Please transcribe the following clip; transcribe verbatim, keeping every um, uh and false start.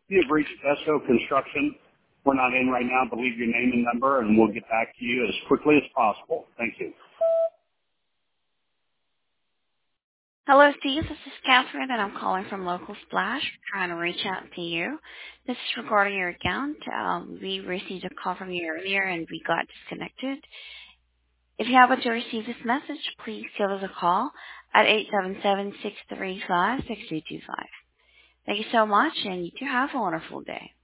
You have reached Esso Construction. We're not in right now, but leave your name and number, and we'll get back to you as quickly as possible. Thank you. Hello, Steve. This is Catherine, and I'm calling from Local Splash, trying to reach out to you. This is regarding your account. Um, we received a call from you earlier, and we got disconnected. If you happen to receive this message, please give us a call at eight seven seven, six three five, six two two five. Thank you so much, and you two have a wonderful day.